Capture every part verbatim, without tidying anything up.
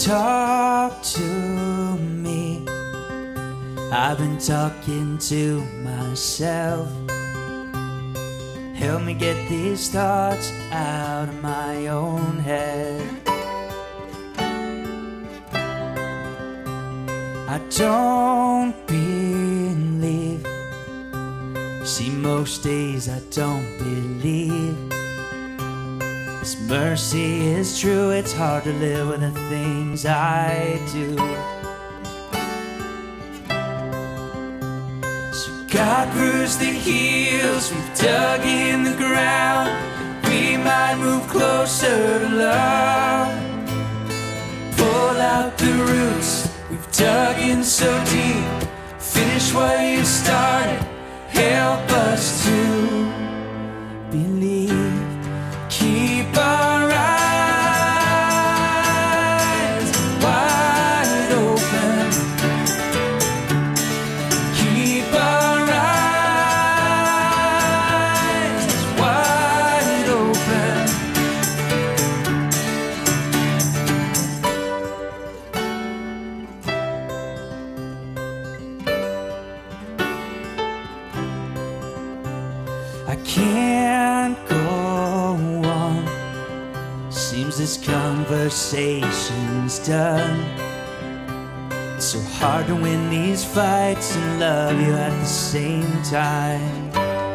talk to me. I've been talking to myself. Help me get these thoughts out of my own head. I don't believe. See, most days I don't believe this mercy is true. It's hard to live with the things I do. So God bruised the heels we've dug in the ground. We might move closer to love. Pull out the roots we've dug in so deep. Finish what you started. Help us to believe. Keep our eyes wide open. Keep our eyes wide open. I can't go on. Seems this conversation's done. It's so hard to win these fights and love you at the same time.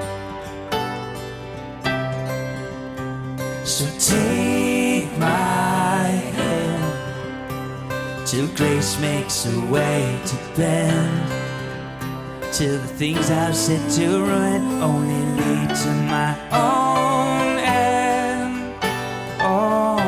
So take my hand till grace makes a way to bend. Till the things I've said to ruin only lead to my own end. Oh,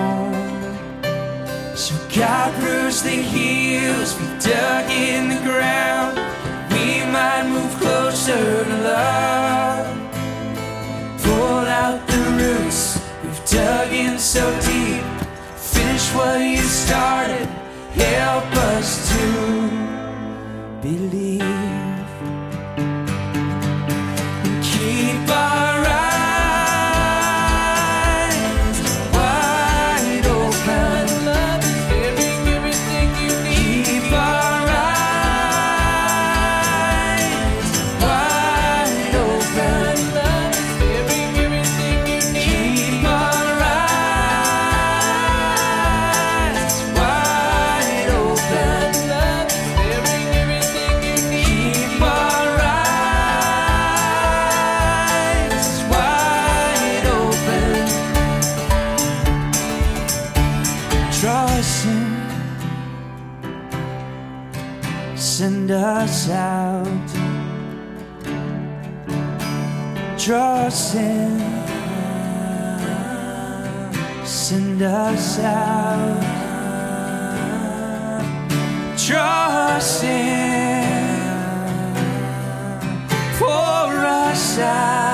so God bruised the heels we've dug in the ground. We might move closer to love. Pull out the roots we've dug in so deep. Finish what you started. Help us to believe. Keep our eyes wide open. Love is giving everything you need. Keep our eyes wide open. Love is giving everything you need. Keep our eyes wide open. Love is giving everything you need. Keep our draw us in, send us out. Draw us in, send us out. Draw us in, pour us out.